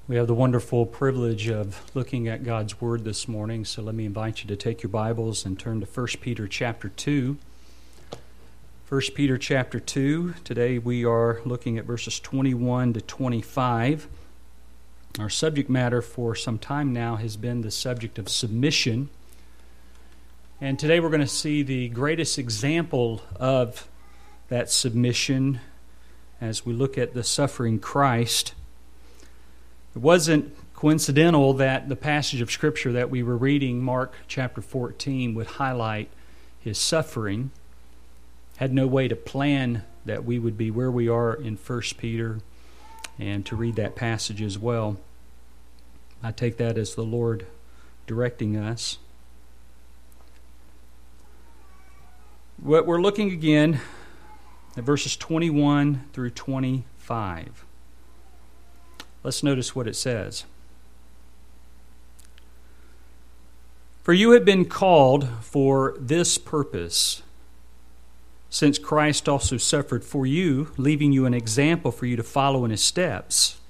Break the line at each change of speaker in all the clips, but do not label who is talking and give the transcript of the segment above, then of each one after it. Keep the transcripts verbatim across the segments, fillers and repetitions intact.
We have the wonderful privilege of looking at God's Word this morning, so let me invite you to take your Bibles and turn to First Peter chapter two. First Peter chapter two. Today we are looking at verses twenty-one to twenty-five. Our subject matter for some time now has been the subject of submission. And today we're going to see the greatest example of that submission as we look at the suffering Christ. It wasn't coincidental that the passage of Scripture that we were reading, Mark chapter fourteen, would highlight his suffering. Had no way to plan that we would be where we are in First Peter and to read that passage as well. I take that as the Lord directing us. What we're looking again at verses twenty-one through twenty-five. Let's notice what it says. For you have been called for this purpose, since Christ also suffered for you, leaving you an example for you to follow in his steps,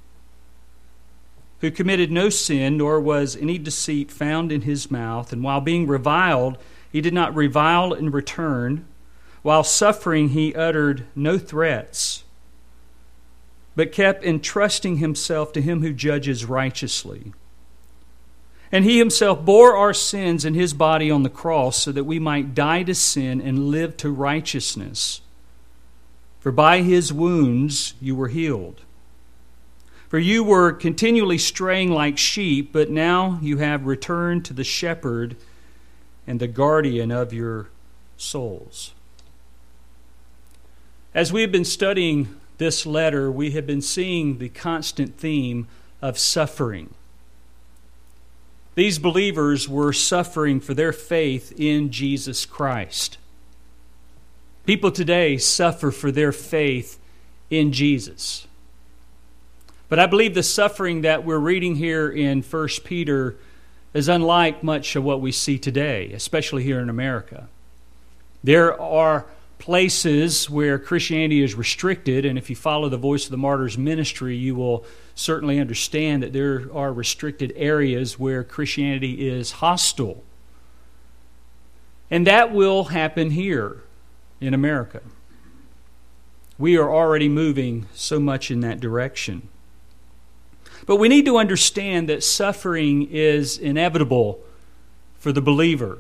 who committed no sin, nor was any deceit found in his mouth, and while being reviled, he did not revile in return. While suffering, he uttered no threats, but kept entrusting himself to him who judges righteously. And he himself bore our sins in his body on the cross, so that we might die to sin and live to righteousness. For by his wounds you were healed. For you were continually straying like sheep, but now you have returned to the shepherd and the guardian of your souls. As we have been studying this letter, we have been seeing the constant theme of suffering. These believers were suffering for their faith in Jesus Christ. People today suffer for their faith in Jesus. But I believe the suffering that we're reading here in First Peter is unlike much of what we see today, especially here in America. There are places where Christianity is restricted, and if you follow the Voice of the Martyrs ministry, you will certainly understand that there are restricted areas where Christianity is hostile. And that will happen here in America. We are already moving so much in that direction. But we need to understand that suffering is inevitable for the believer.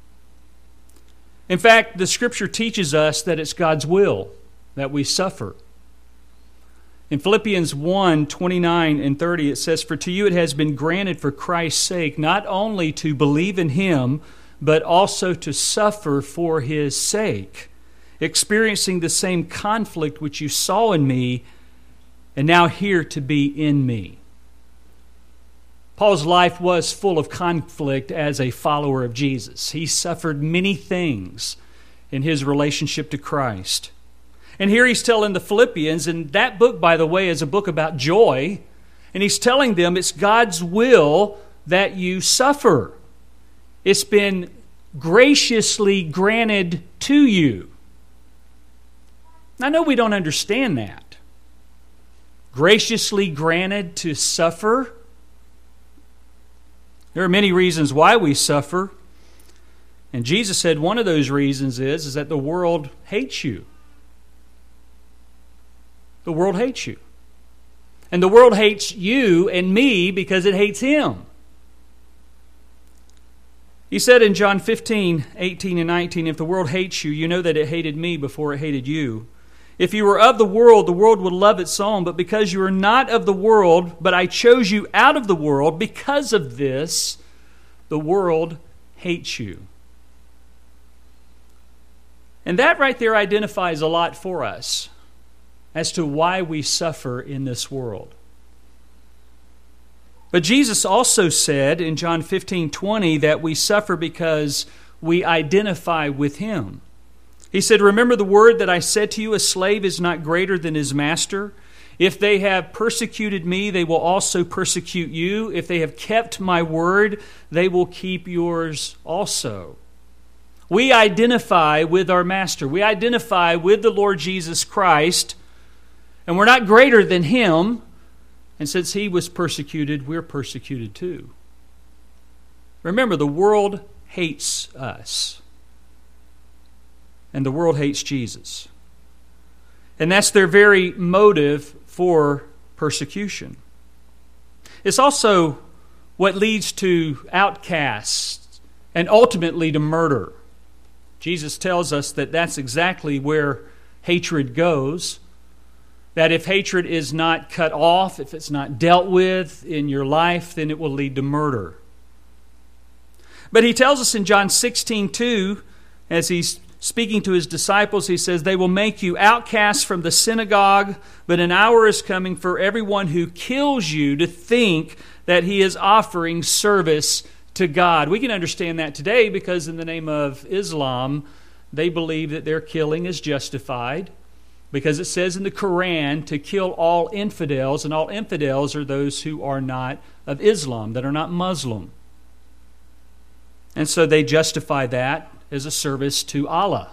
In fact, the Scripture teaches us that it's God's will that we suffer. In Philippians one, twenty-nine and thirty, it says, For to you it has been granted for Christ's sake not only to believe in Him, but also to suffer for His sake, experiencing the same conflict which you saw in me, and now here to be in me. Paul's life was full of conflict as a follower of Jesus. He suffered many things in his relationship to Christ. And here he's telling the Philippians, and that book, by the way, is a book about joy, and he's telling them it's God's will that you suffer. It's been graciously granted to you. I know we don't understand that. Graciously granted to suffer. There are many reasons why we suffer. And Jesus said one of those reasons is, is that the world hates you. The world hates you. And the world hates you and me because it hates Him. He said in John fifteen, eighteen and nineteen, If the world hates you, you know that it hated me before it hated you. If you were of the world, the world would love its own. But because you are not of the world, but I chose you out of the world, because of this, the world hates you. And that right there identifies a lot for us as to why we suffer in this world. But Jesus also said in John fifteen twenty that we suffer because we identify with Him. He said, Remember the word that I said to you, a slave is not greater than his master. If they have persecuted me, they will also persecute you. If they have kept my word, they will keep yours also. We identify with our master. We identify with the Lord Jesus Christ, and we're not greater than Him. And since he was persecuted, we're persecuted too. Remember, the world hates us. And the world hates Jesus. And that's their very motive for persecution. It's also what leads to outcasts and ultimately to murder. Jesus tells us that that's exactly where hatred goes. That if hatred is not cut off, if it's not dealt with in your life, then it will lead to murder. But he tells us in John sixteen two, as he's speaking to his disciples, he says, "They will make you outcasts from the synagogue, but an hour is coming for everyone who kills you to think that he is offering service to God." We can understand that today because in the name of Islam, they believe that their killing is justified because it says in the Quran to kill all infidels, and all infidels are those who are not of Islam, that are not Muslim. And so they justify that as a service to Allah.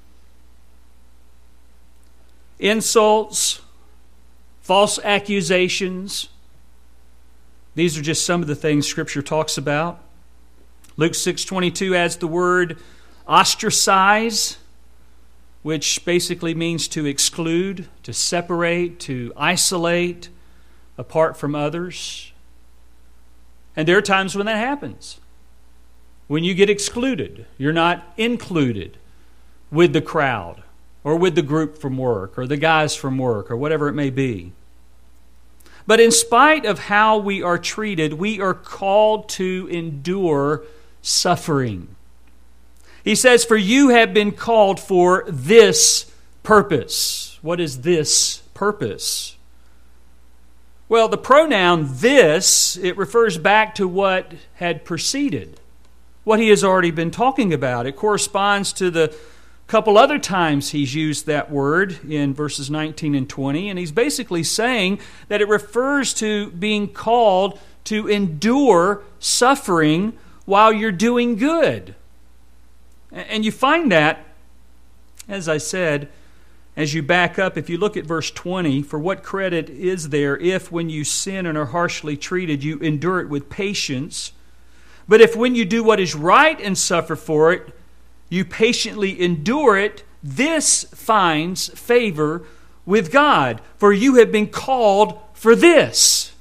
Insults, false accusations, these are just some of the things Scripture talks about. Luke six twenty-two adds the word ostracize, which basically means to exclude, to separate, to isolate apart from others. And there are times when that happens. When you get excluded, you're not included with the crowd or with the group from work or the guys from work or whatever it may be. But in spite of how we are treated, we are called to endure suffering. He says, "For you have been called for this purpose." What is this purpose? Well, the pronoun this, it refers back to what had preceded, what he has already been talking about. It corresponds to the couple other times he's used that word in verses nineteen and twenty, and he's basically saying that it refers to being called to endure suffering while you're doing good. And you find that, as I said, as you back up, if you look at verse twenty, "For what credit is there if when you sin and are harshly treated, you endure it with patience? But if when you do what is right and suffer for it, you patiently endure it, this finds favor with God. For you have been called for this."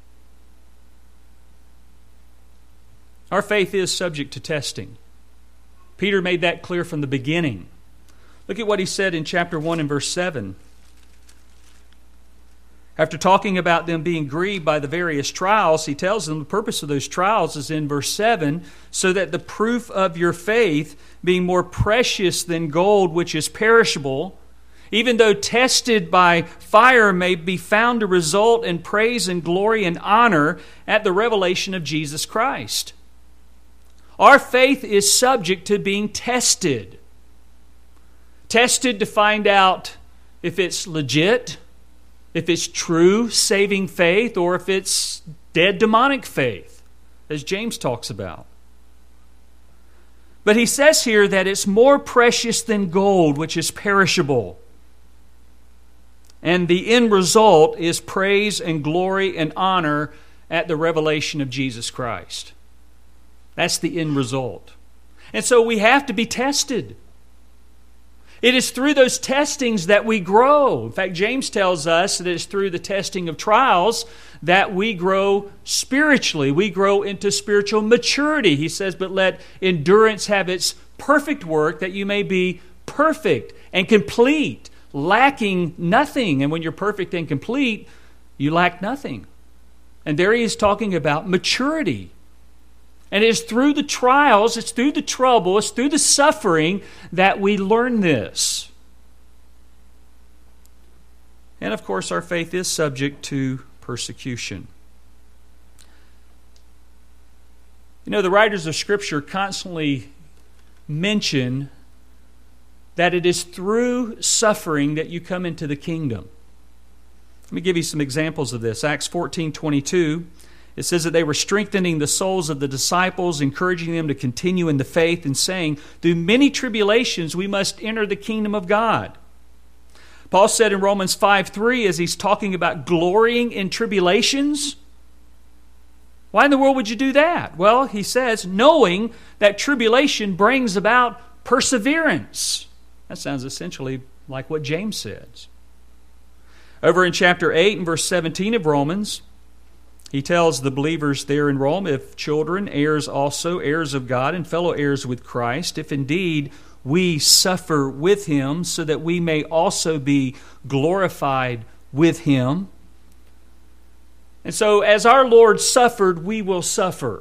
Our faith is subject to testing. Peter made that clear from the beginning. Look at what he said in chapter one and verse seven. After talking about them being grieved by the various trials, he tells them the purpose of those trials is in verse seven, "So that the proof of your faith, being more precious than gold which is perishable, even though tested by fire, may be found to result in praise and glory and honor at the revelation of Jesus Christ." Our faith is subject to being tested. Tested to find out if it's legit, if it's true saving faith, or if it's dead demonic faith, as James talks about. But he says here that it's more precious than gold, which is perishable. And the end result is praise and glory and honor at the revelation of Jesus Christ. That's the end result. And so we have to be tested. It is through those testings that we grow. In fact, James tells us that it's through the testing of trials that we grow spiritually. We grow into spiritual maturity. He says, "But let endurance have its perfect work, that you may be perfect and complete, lacking nothing." And when you're perfect and complete, you lack nothing. And there he is talking about maturity. And it's through the trials, it's through the trouble, it's through the suffering that we learn this. And of course, our faith is subject to persecution. You know, the writers of Scripture constantly mention that it is through suffering that you come into the kingdom. Let me give you some examples of this. Acts fourteen twenty-two. It says that they were strengthening the souls of the disciples, encouraging them to continue in the faith, and saying, "Through many tribulations we must enter the kingdom of God." Paul said in Romans five three, as he's talking about glorying in tribulations, why in the world would you do that? Well, he says, knowing that tribulation brings about perseverance. That sounds essentially like what James says. Over in chapter eight and verse seventeen of Romans, he tells the believers there in Rome, if children, heirs also, heirs of God, and fellow heirs with Christ, if indeed we suffer with Him, so that we may also be glorified with Him. And so as our Lord suffered, we will suffer.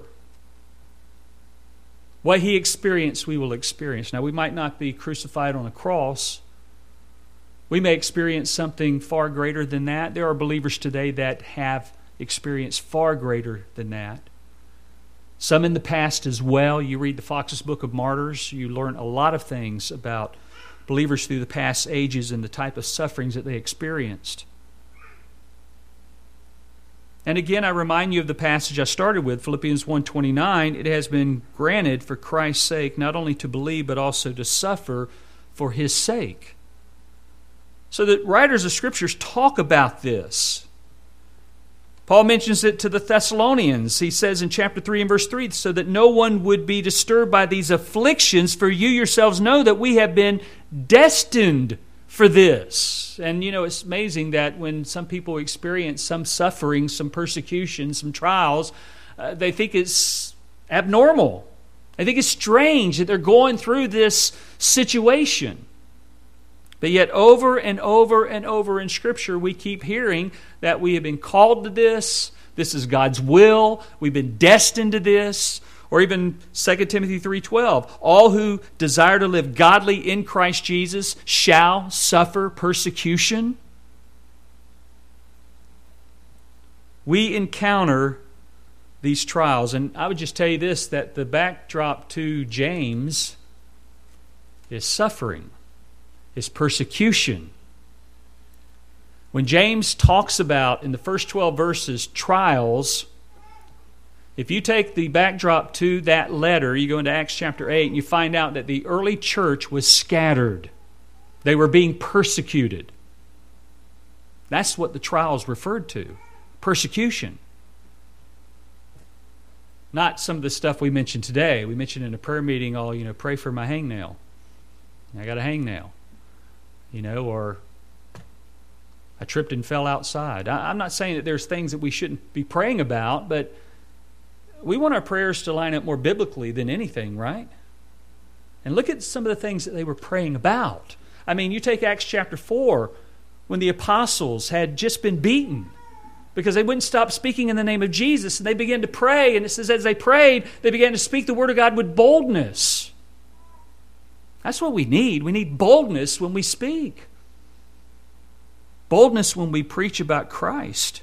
What He experienced, we will experience. Now, we might not be crucified on a cross. We may experience something far greater than that. There are believers today that have experienced far greater than that. Some in the past as well. You read the Fox's Book of Martyrs, you learn a lot of things about believers through the past ages and the type of sufferings that they experienced. And again, I remind you of the passage I started with, Philippians one twenty-nine. It has been granted for Christ's sake not only to believe, but also to suffer for His sake. So the writers of Scriptures talk about this. Paul mentions it to the Thessalonians. He says in chapter three and verse three, so that no one would be disturbed by these afflictions, for you yourselves know that we have been destined for this. And you know, it's amazing that when some people experience some suffering, some persecution, some trials, uh, they think it's abnormal. They think it's strange that they're going through this situation. But yet over and over and over in Scripture, we keep hearing that we have been called to this. This is God's will. We've been destined to this. Or even Second Timothy three twelve, all who desire to live godly in Christ Jesus shall suffer persecution. We encounter these trials. And I would just tell you this, that the backdrop to James is suffering. Is persecution. When James talks about, in the first twelve verses, trials, if you take the backdrop to that letter, you go into Acts chapter eight, and you find out that the early church was scattered. They were being persecuted. That's what the trials referred to. Persecution. Not some of the stuff we mentioned today. We mentioned in a prayer meeting, oh, you know, pray for my hangnail. I got a hangnail. You know, or I tripped and fell outside. I, I'm not saying that there's things that we shouldn't be praying about, but we want our prayers to line up more biblically than anything, right? And look at some of the things that they were praying about. I mean, you take Acts chapter four, when the apostles had just been beaten because they wouldn't stop speaking in the name of Jesus, and they began to pray, and it says as they prayed, they began to speak the word of God with boldness. That's what we need. We need boldness when we speak. Boldness when we preach about Christ.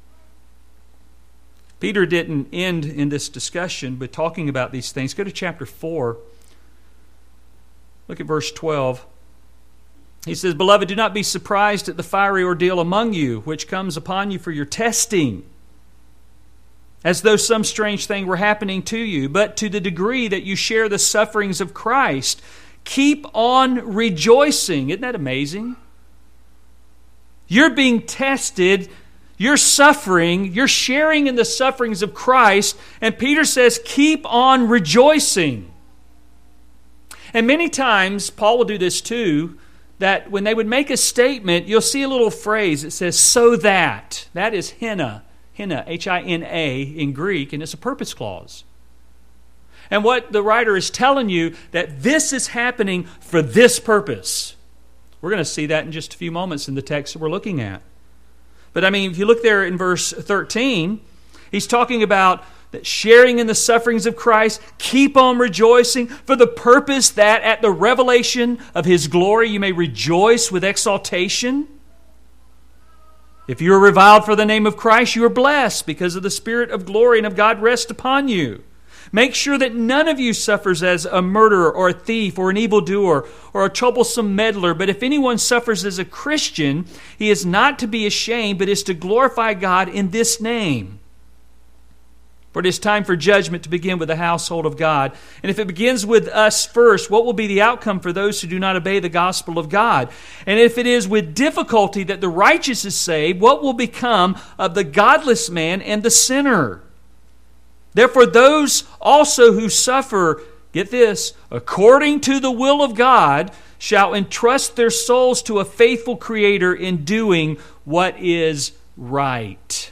Peter didn't end in this discussion by talking about these things. Go to chapter four. Look at verse twelve. He says, Beloved, do not be surprised at the fiery ordeal among you, which comes upon you for your testing, as though some strange thing were happening to you. But to the degree that you share the sufferings of Christ, keep on rejoicing. Isn't that amazing? You're being tested. You're suffering. You're sharing in the sufferings of Christ. And Peter says, keep on rejoicing. And many times, Paul will do this too, that when they would make a statement, you'll see a little phrase that says, so that. That is hina. Hina, H I N A in Greek, and it's a purpose clause. And what the writer is telling you, that this is happening for this purpose. We're going to see that in just a few moments in the text that we're looking at. But I mean, if you look there in verse thirteen, he's talking about that sharing in the sufferings of Christ, keep on rejoicing for the purpose that at the revelation of His glory you may rejoice with exaltation. If you are reviled for the name of Christ, you are blessed because of the Spirit of glory and of God rests upon you. Make sure that none of you suffers as a murderer or a thief or an evildoer or a troublesome meddler. But if anyone suffers as a Christian, he is not to be ashamed, but is to glorify God in this name. For it is time for judgment to begin with the household of God. And if it begins with us first, what will be the outcome for those who do not obey the gospel of God? And if it is with difficulty that the righteous is saved, what will become of the godless man and the sinner? Therefore, those also who suffer, get this, according to the will of God, shall entrust their souls to a faithful Creator in doing what is right.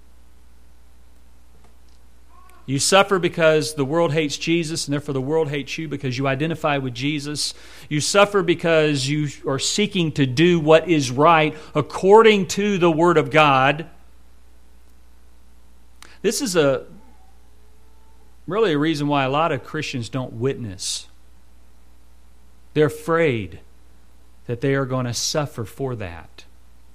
You suffer because the world hates Jesus, and therefore the world hates you because you identify with Jesus. You suffer because you are seeking to do what is right according to the Word of God. This is a really a reason why a lot of Christians don't witness. They're afraid that they are going to suffer for that.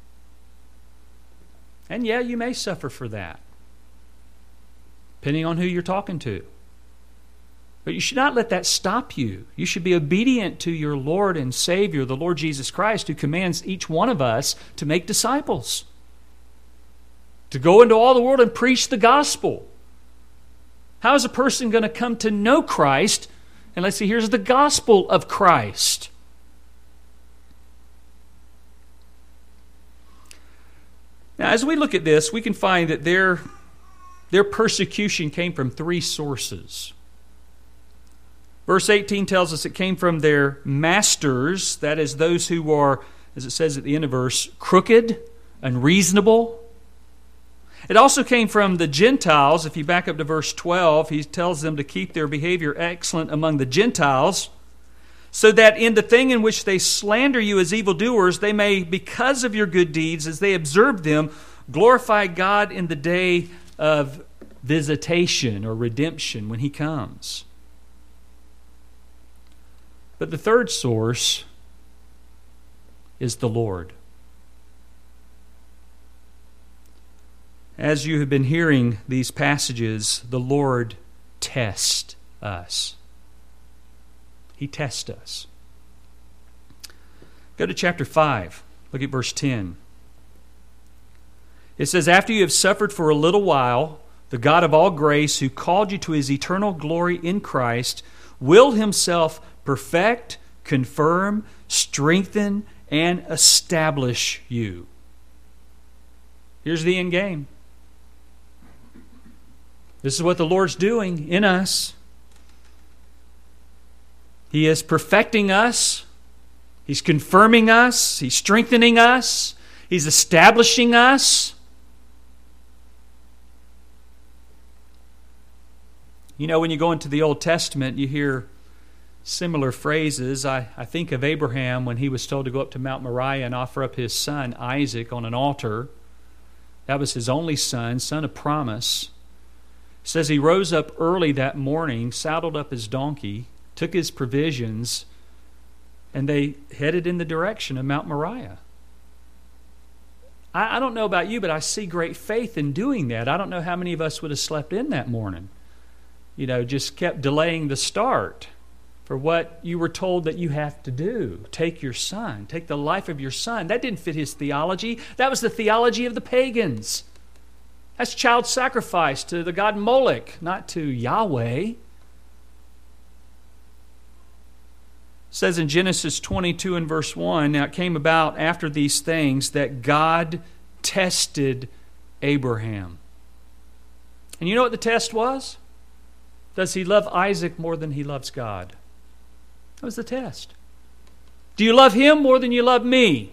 And yeah, you may suffer for that, depending on who you're talking to. But you should not let that stop you. You should be obedient to your Lord and Savior, the Lord Jesus Christ, who commands each one of us to make disciples, to go into all the world and preach the gospel. How is a person going to come to know Christ unless he hears the gospel of Christ? Now, as we look at this, we can find that their, their persecution came from three sources. Verse eighteen tells us it came from their masters, that is, those who are, as it says at the end of verse, crooked, unreasonable. It also came from the Gentiles. If you back up to verse twelve, he tells them to keep their behavior excellent among the Gentiles, so that in the thing in which they slander you as evildoers, they may, because of your good deeds, as they observe them, glorify God in the day of visitation or redemption when He comes. But the third source is the Lord. As you have been hearing these passages, the Lord tests us. He tests us. Go to chapter five. Look at verse ten. It says, "After you have suffered for a little while, the God of all grace, who called you to His eternal glory in Christ, will Himself perfect, confirm, strengthen, and establish you." Here's the end game. This is what the Lord's doing in us. He is perfecting us. He's confirming us. He's strengthening us. He's establishing us. You know, when you go into the Old Testament, you hear similar phrases. I, I think of Abraham when he was told to go up to Mount Moriah and offer up his son Isaac on an altar. That was his only son, son of promise. It says he rose up early that morning, saddled up his donkey, took his provisions, and they headed in the direction of Mount Moriah. I, I don't know about you, but I see great faith in doing that. I don't know how many of us would have slept in that morning. You know, just kept delaying the start for what you were told that you have to do. Take your son. Take the life of your son. That didn't fit his theology. That was the theology of the pagans. That's child sacrifice to the god Moloch, not to Yahweh. It says in Genesis twenty-two and verse one, "Now it came about after these things that God tested Abraham." And you know what the test was? Does he love Isaac more than he loves God? That was the test. Do you love him more than you love me?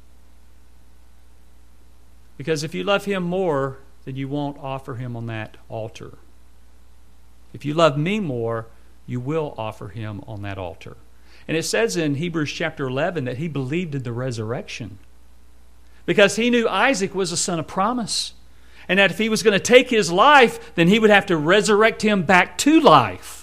Because if you love him more, then you won't offer him on that altar. If you love me more, you will offer him on that altar. And it says in Hebrews chapter eleven that he believed in the resurrection, because he knew Isaac was a son of promise, and that if he was going to take his life, then he would have to resurrect him back to life.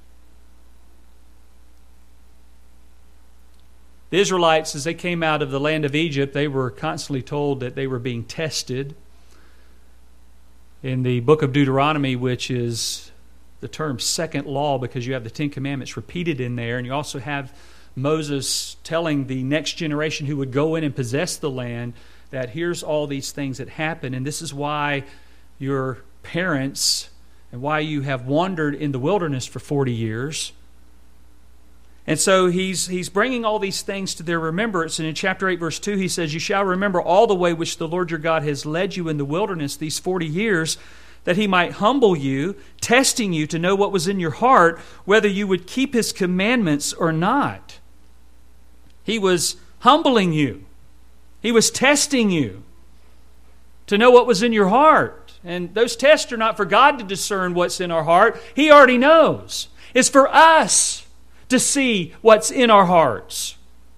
The Israelites, as they came out of the land of Egypt, they were constantly told that they were being tested. In the book of Deuteronomy, which is the term second law, because you have the Ten Commandments repeated in there, and you also have Moses telling the next generation who would go in and possess the land that here's all these things that happen, and this is why your parents and why you have wandered in the wilderness for forty years. And so he's he's bringing all these things to their remembrance. And in chapter eight, verse two, he says, "You shall remember all the way which the Lord your God has led you in the wilderness these forty years, that He might humble you, testing you to know what was in your heart, whether you would keep His commandments or not." He was humbling you. He was testing you to know what was in your heart. And those tests are not for God to discern what's in our heart. He already knows. It's for us to see what's in our hearts.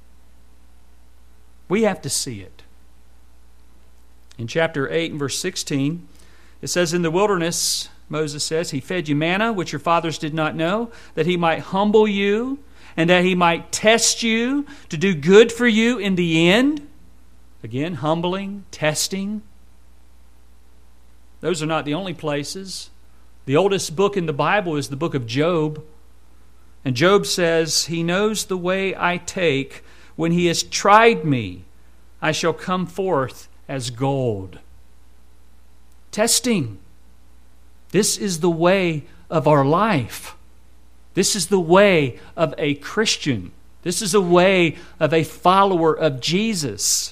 We have to see it. In chapter eight and verse sixteen, it says, "In the wilderness," Moses says, "He fed you manna, which your fathers did not know, that He might humble you, and that He might test you, to do good for you in the end." Again, humbling, testing. Those are not the only places. The oldest book in the Bible is the book of Job. And Job says, "He knows the way I take. When He has tried me, I shall come forth as gold." Testing. This is the way of our life. This is the way of a Christian. This is the way of a follower of Jesus.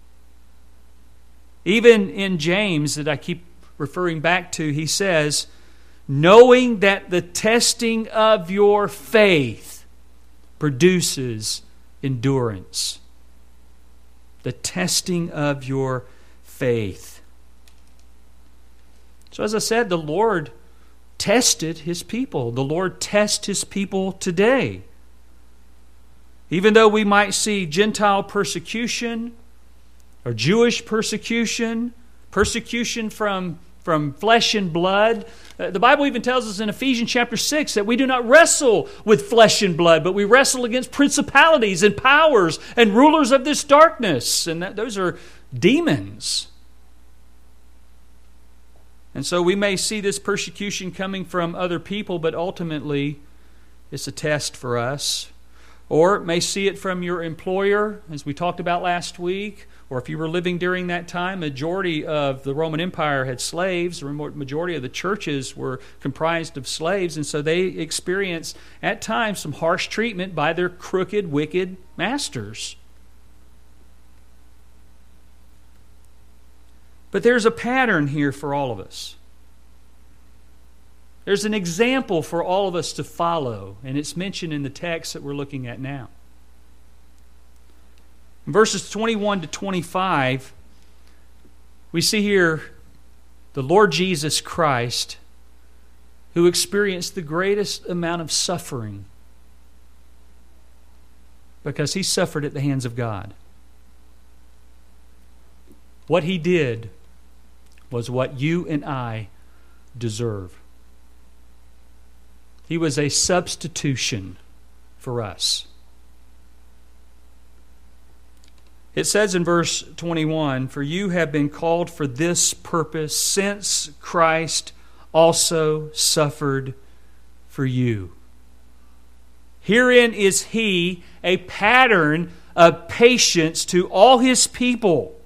Even in James, that I keep referring back to, he says, "Knowing that the testing of your faith produces endurance." The testing of your faith. So as I said, the Lord tested His people. The Lord tests His people today. Even though we might see Gentile persecution or Jewish persecution, persecution from, from flesh and blood. Uh, the Bible even tells us in Ephesians chapter six that we do not wrestle with flesh and blood, but we wrestle against principalities and powers and rulers of this darkness. And that, those are demons. And so we may see this persecution coming from other people, but ultimately it's a test for us. Or may see it from your employer, as we talked about last week. Or if you were living during that time, majority of the Roman Empire had slaves. The majority of the churches were comprised of slaves. And so they experienced, at times, some harsh treatment by their crooked, wicked masters. But there's a pattern here for all of us. There's an example for all of us to follow, and it's mentioned in the text that we're looking at now. In verses twenty-one to twenty-five, we see here the Lord Jesus Christ, who experienced the greatest amount of suffering because He suffered at the hands of God. What He did was what you and I deserve. He was a substitution for us. It says in verse twenty-one, "For you have been called for this purpose, since Christ also suffered for you." Herein is He a pattern of patience to all His people.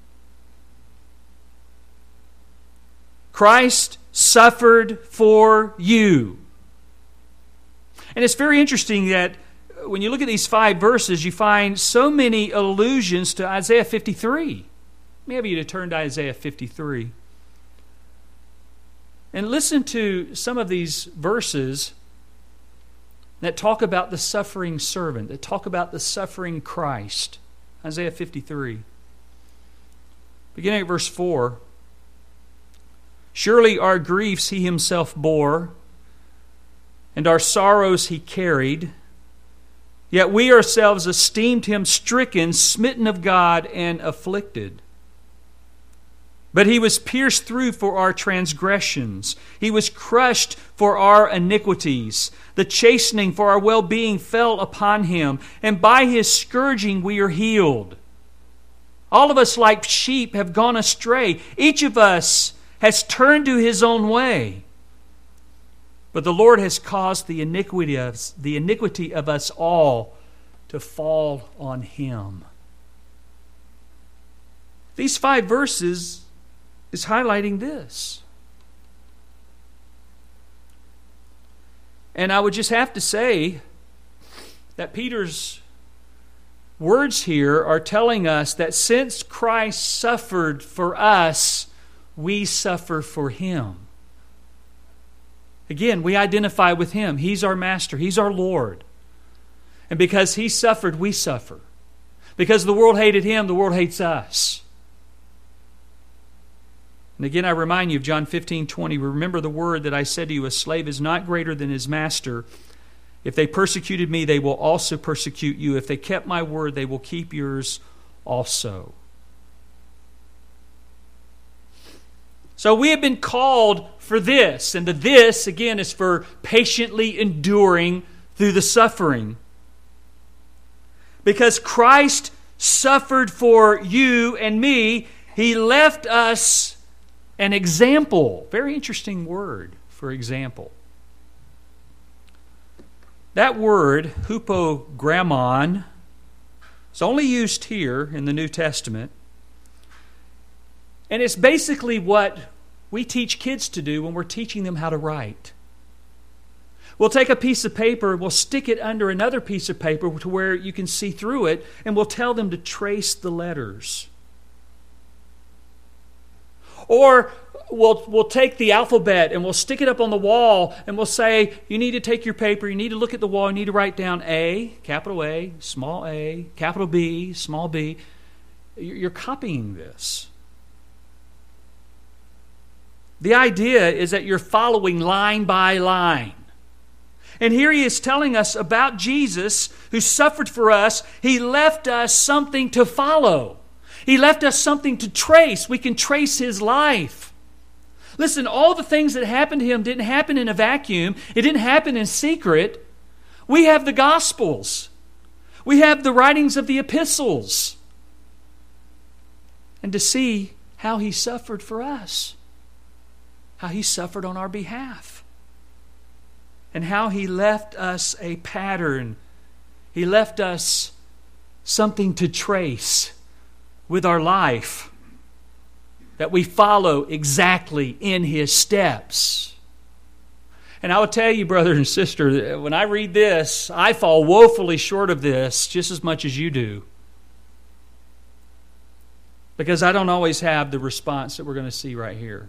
Christ suffered for you. And it's very interesting that when you look at these five verses, you find so many allusions to Isaiah fifty-three. Maybe you to turn to Isaiah fifty-three. And listen to some of these verses that talk about the suffering servant, that talk about the suffering Christ. Isaiah fifty-three. Beginning at verse four. "Surely our griefs He Himself bore, and our sorrows He carried. Yet we ourselves esteemed Him stricken, smitten of God, and afflicted. But He was pierced through for our transgressions. He was crushed for our iniquities. The chastening for our well-being fell upon Him, and by His scourging we are healed. All of us like sheep have gone astray. Each of us has turned to his own way. But the Lord has caused the iniquity of, the iniquity of us all to fall on Him." These five verses is highlighting this. And I would just have to say that Peter's words here are telling us that since Christ suffered for us, we suffer for Him. Again, we identify with Him. He's our Master. He's our Lord. And because He suffered, we suffer. Because the world hated Him, the world hates us. And again, I remind you of John fifteen twenty. Remember the word that I said to you, a slave is not greater than his master. If they persecuted me, they will also persecute you. If they kept my word, they will keep yours also. So we have been called for this. And the this, again, is for patiently enduring through the suffering. Because Christ suffered for you and me, He left us an example. Very interesting word for example. That word, hupogrammon, is only used here in the New Testament. And it's basically what we teach kids to do when we're teaching them how to write. We'll take a piece of paper and we'll stick it under another piece of paper to where you can see through it, and we'll tell them to trace the letters. Or we'll, we'll take the alphabet and we'll stick it up on the wall and we'll say, you need to take your paper, you need to look at the wall, you need to write down A, capital A, small a, capital B, small b. You're copying this. The idea is that you're following line by line. And here He is telling us about Jesus who suffered for us. He left us something to follow. He left us something to trace. We can trace His life. Listen, all the things that happened to Him didn't happen in a vacuum. It didn't happen in secret. We have the Gospels. We have the writings of the epistles. And to see how He suffered for us. How He suffered on our behalf. And how He left us a pattern. He left us something to trace with our life, that we follow exactly in His steps. And I will tell you, brother and sister, when I read this, I fall woefully short of this just as much as you do. Because I don't always have the response that we're going to see right here.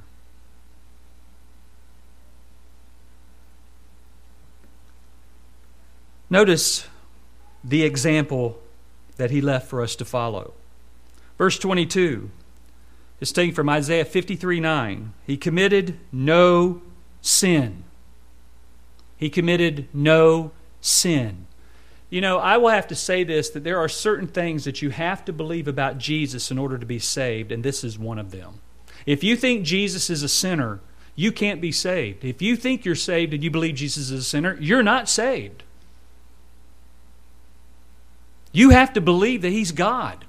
Notice the example that He left for us to follow. Verse twenty-two is taken from Isaiah fifty-three nine. He committed no sin. He committed no sin. You know, I will have to say this, that there are certain things that you have to believe about Jesus in order to be saved, and this is one of them. If you think Jesus is a sinner, you can't be saved. If you think you're saved and you believe Jesus is a sinner, you're not saved. You have to believe that He's God.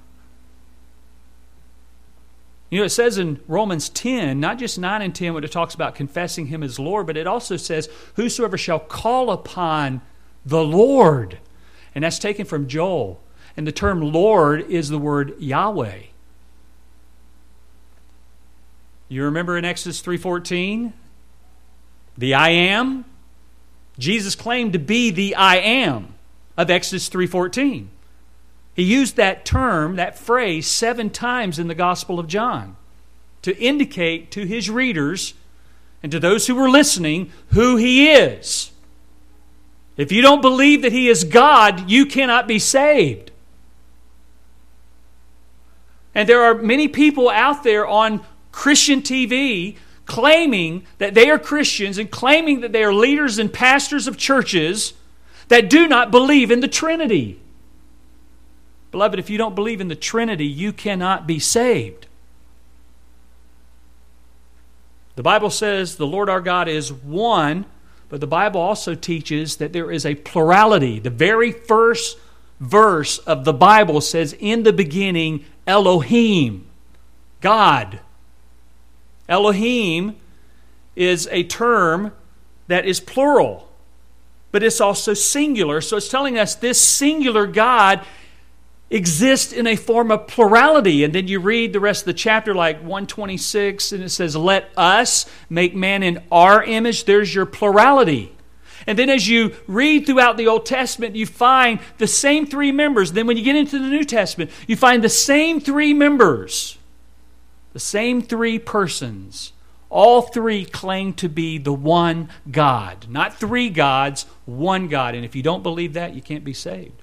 You know, it says in Romans ten, not just nine and ten, when it talks about confessing Him as Lord, but it also says, whosoever shall call upon the Lord. And that's taken from Joel. And the term Lord is the word Yahweh. You remember in Exodus three fourteen? The I am? Jesus claimed to be the I am of Exodus three fourteen. He used that term, that phrase, seven times in the Gospel of John to indicate to His readers and to those who were listening who He is. If you don't believe that He is God, you cannot be saved. And there are many people out there on Christian T V claiming that they are Christians and claiming that they are leaders and pastors of churches that do not believe in the Trinity. Beloved, if you don't believe in the Trinity, you cannot be saved. The Bible says the Lord our God is one, but the Bible also teaches that there is a plurality. The very first verse of the Bible says, in the beginning, Elohim, God. Elohim is a term that is plural, but it's also singular. So it's telling us this singular God exist in a form of plurality. And then you read the rest of the chapter like one twenty-six and it says, let us make man in our image. There's your plurality. And then as you read throughout the Old Testament, you find the same three members. Then when you get into the New Testament, you find the same three members, the same three persons. All three claim to be the one God. Not three gods, one God. And if you don't believe that, you can't be saved.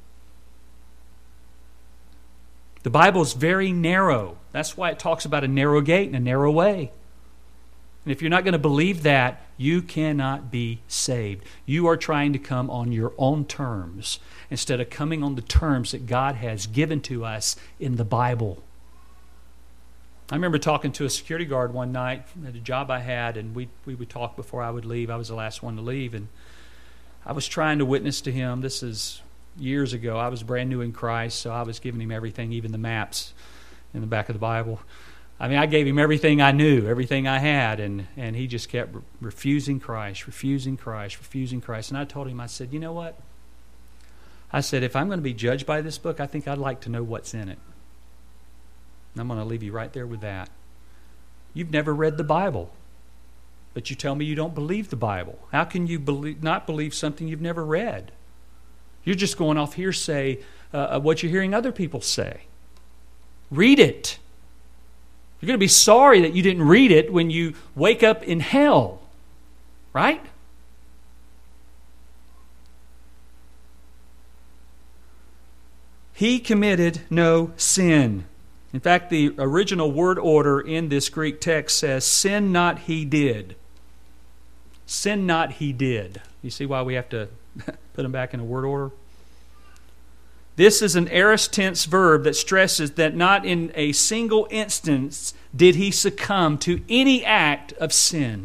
The Bible is very narrow. That's why it talks about a narrow gate and a narrow way. And if you're not going to believe that, you cannot be saved. You are trying to come on your own terms instead of coming on the terms that God has given to us in the Bible. I remember talking to a security guard one night at a job I had, and we, we would talk before I would leave. I was the last one to leave, and I was trying to witness to him. This is years ago. I was brand new in Christ, so I was giving him everything, even the maps in the back of the Bible. I mean, I gave him everything I knew, everything I had, and, and he just kept re- refusing Christ, refusing Christ, refusing Christ. And I told him, I said, you know what? I said, if I'm going to be judged by this book, I think I'd like to know what's in it. And I'm going to leave you right there with that. You've never read the Bible, but you tell me you don't believe the Bible. How can you believe, not believe something you've never read? You're just going off hearsay, uh, what you're hearing other people say. Read it. You're going to be sorry that you didn't read it when you wake up in hell. Right? He committed no sin. In fact, the original word order in this Greek text says, sin not he did. Sin not he did. You see why we have to put them back in a word order? This is an aorist tense verb that stresses that not in a single instance did he succumb to any act of sin.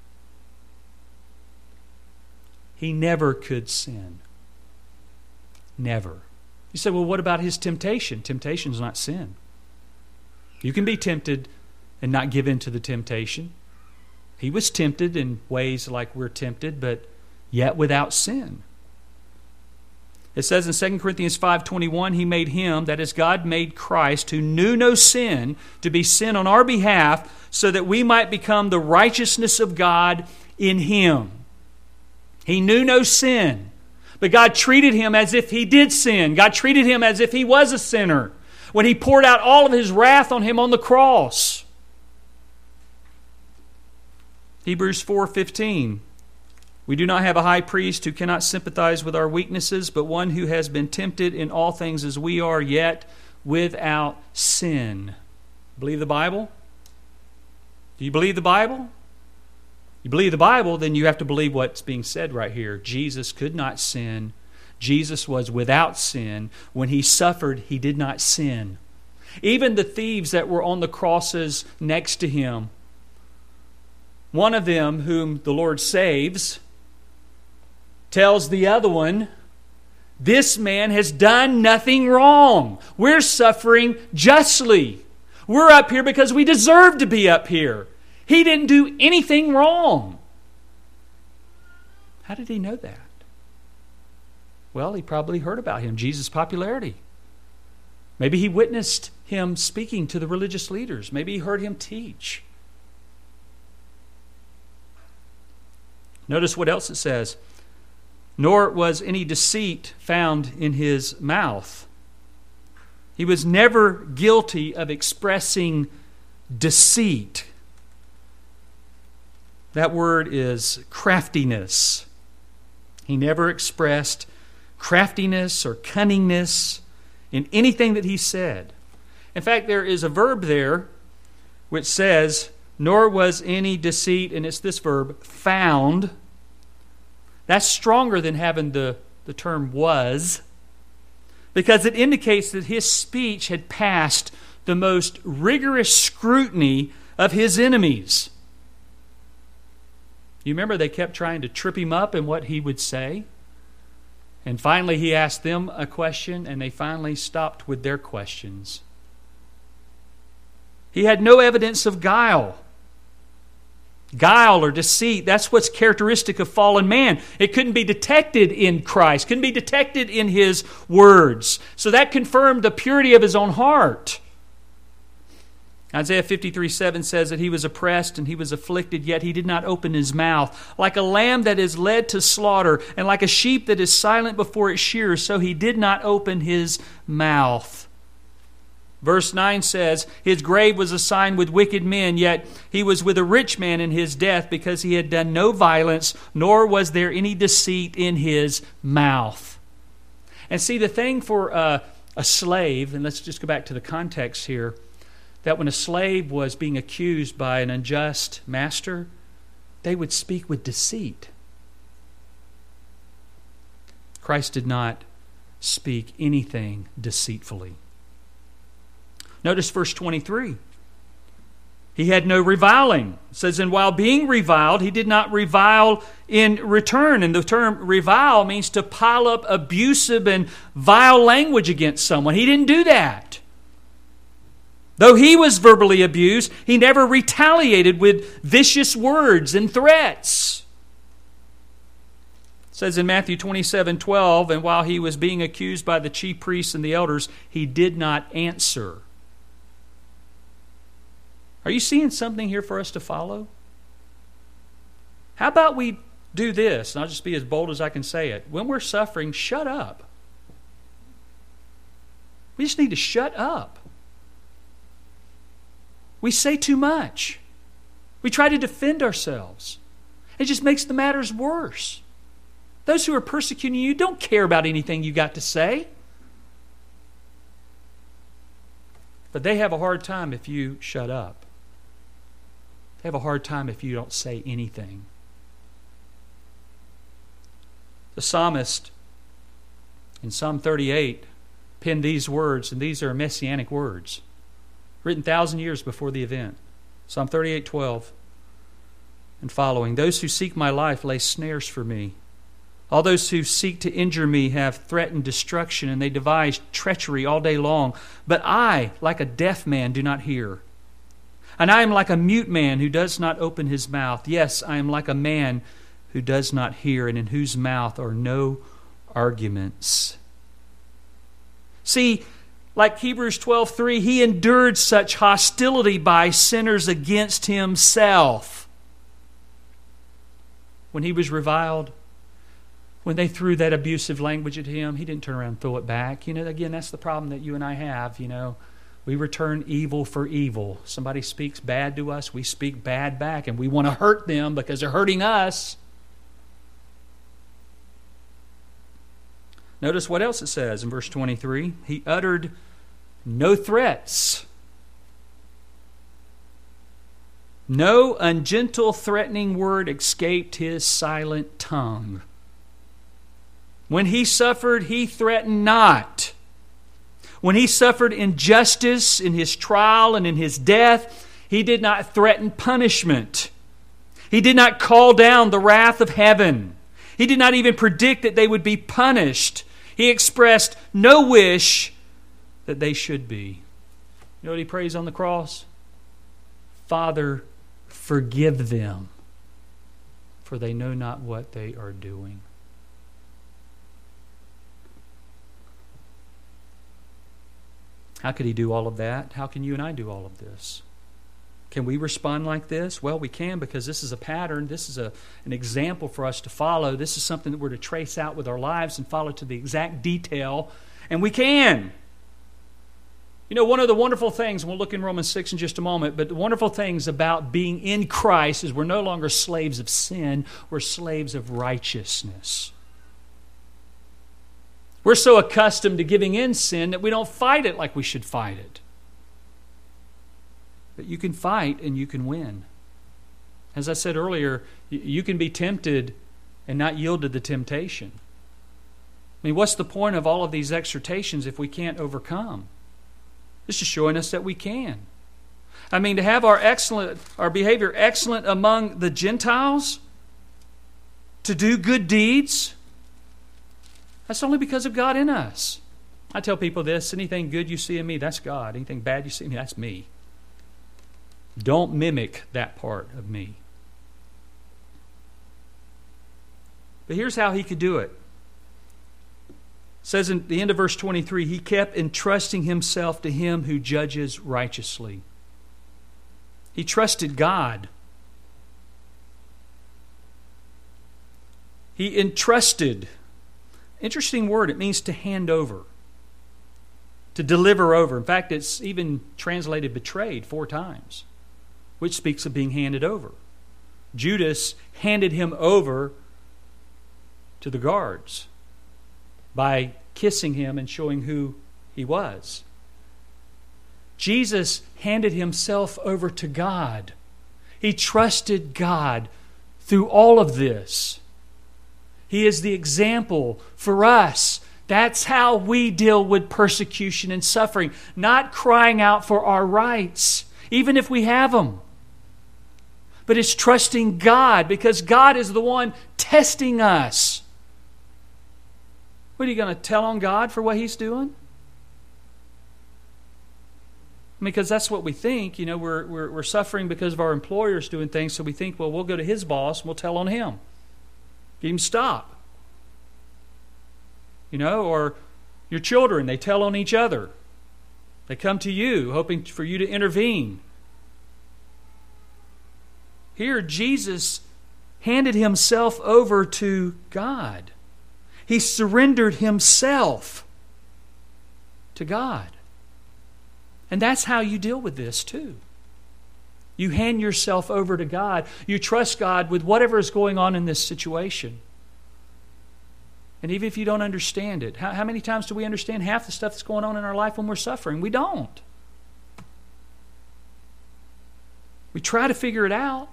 He never could sin. Never. You say, well, what about his temptation? Temptation is not sin. You can be tempted and not give in to the temptation. He was tempted in ways like we're tempted, but yet without sin. It says in Second Corinthians five twenty-one, He made Him, that is God made Christ, who knew no sin, to be sin on our behalf, so that we might become the righteousness of God in Him. He knew no sin, but God treated Him as if He did sin. God treated Him as if He was a sinner when He poured out all of His wrath on Him on the cross. Hebrews four fifteen. We do not have a high priest who cannot sympathize with our weaknesses, but one who has been tempted in all things as we are, yet without sin. Believe the Bible? Do you believe the Bible? You believe the Bible, then you have to believe what's being said right here. Jesus could not sin. Jesus was without sin. When He suffered, He did not sin. Even the thieves that were on the crosses next to Him, one of them whom the Lord saves tells the other one, this man has done nothing wrong. We're suffering justly. We're up here because we deserve to be up here. He didn't do anything wrong. How did he know that? Well, he probably heard about him, Jesus' popularity. Maybe he witnessed him speaking to the religious leaders. Maybe he heard him teach. Notice what else it says. Nor was any deceit found in his mouth. He was never guilty of expressing deceit. That word is craftiness. He never expressed craftiness or cunningness in anything that he said. In fact, there is a verb there which says, nor was any deceit, and it's this verb, found. That's stronger than having the, the term was, because it indicates that his speech had passed the most rigorous scrutiny of his enemies. You remember they kept trying to trip him up in what he would say? And finally he asked them a question, and they finally stopped with their questions. He had no evidence of guile. Guile or deceit, that's what's characteristic of fallen man. It couldn't be detected in Christ, couldn't be detected in His words. So that confirmed the purity of his own heart. Isaiah fifty-three seven says that he was oppressed and he was afflicted, yet he did not open his mouth. Like a lamb that is led to slaughter, and like a sheep that is silent before its shearers, so he did not open his mouth. Verse nine says, his grave was assigned with wicked men, yet he was with a rich man in his death, because he had done no violence, nor was there any deceit in his mouth. And see, the thing for uh, a slave, and let's just go back to the context here, that when a slave was being accused by an unjust master, they would speak with deceit. Christ did not speak anything deceitfully. Notice verse twenty-three. He had no reviling. It says, and while being reviled, he did not revile in return. And the term revile means to pile up abusive and vile language against someone. He didn't do that. Though he was verbally abused, he never retaliated with vicious words and threats. It says in Matthew twenty-seven twelve, and while he was being accused by the chief priests and the elders, he did not answer. Are you seeing something here for us to follow? How about we do this, and I'll just be as bold as I can say it. When we're suffering, shut up. We just need to shut up. We say too much. We try to defend ourselves. It just makes the matters worse. Those who are persecuting you don't care about anything you got to say. But they have a hard time if you shut up. They have a hard time if you don't say anything. The psalmist in Psalm thirty-eight penned these words, and these are messianic words, written a thousand years before the event. Psalm thirty-eight twelve and following. Those who seek my life lay snares for me. All those who seek to injure me have threatened destruction, and they devise treachery all day long. But I, like a deaf man, do not hear. And I am like a mute man who does not open his mouth. Yes, I am like a man who does not hear, and in whose mouth are no arguments. See, like Hebrews twelve three, he endured such hostility by sinners against himself. When he was reviled, when they threw that abusive language at him, he didn't turn around and throw it back. You know, again, that's the problem that you and I have, you know. We return evil for evil. Somebody speaks bad to us, we speak bad back, and we want to hurt them because they're hurting us. Notice what else it says in verse twenty-three. He uttered no threats. No ungentle, threatening word escaped his silent tongue. When he suffered, he threatened not. When he suffered injustice in his trial and in his death, he did not threaten punishment. He did not call down the wrath of heaven. He did not even predict that they would be punished. He expressed no wish that they should be. You know what he prays on the cross? Father, forgive them, for they know not what they are doing. How could he do all of that? How can you and I do all of this? Can we respond like this? Well, we can, because this is a pattern. This is a, an example for us to follow. This is something that we're to trace out with our lives and follow to the exact detail. And we can. You know, one of the wonderful things, and we'll look in Romans six in just a moment, but the wonderful things about being in Christ is we're no longer slaves of sin. We're slaves of righteousness. We're so accustomed to giving in sin that we don't fight it like we should fight it. But you can fight and you can win. As I said earlier, you can be tempted and not yield to the temptation. I mean, what's the point of all of these exhortations if we can't overcome? This is showing us that we can. I mean, to have our excellent, our behavior excellent among the Gentiles, to do good deeds, that's only because of God in us. I tell people this, anything good you see in me, that's God. Anything bad you see in me, that's me. Don't mimic that part of me. But here's how he could do it. It says in the end of verse twenty-three, he kept entrusting himself to him who judges righteously. He trusted God. He entrusted. Interesting word. It means to hand over. To deliver over. In fact, it's even translated betrayed four times, which speaks of being handed over. Judas handed him over to the guards by kissing him and showing who he was. Jesus handed himself over to God. He trusted God through all of this. He is the example for us. That's how we deal with persecution and suffering. Not crying out for our rights, even if we have them. But it's trusting God, because God is the one testing us. What, are you going to tell on God for what He's doing? Because that's what we think. You know, we're, we're, we're suffering because of our employers doing things, so we think, well, we'll go to his boss and we'll tell on him. Get him stop. You know, or your children, they tell on each other. They come to you, hoping for you to intervene. Here, Jesus handed himself over to God. He surrendered himself to God. And that's how you deal with this too. You hand yourself over to God. You trust God with whatever is going on in this situation. And even if you don't understand it, how, how many times do we understand half the stuff that's going on in our life when we're suffering? We don't. We try to figure it out.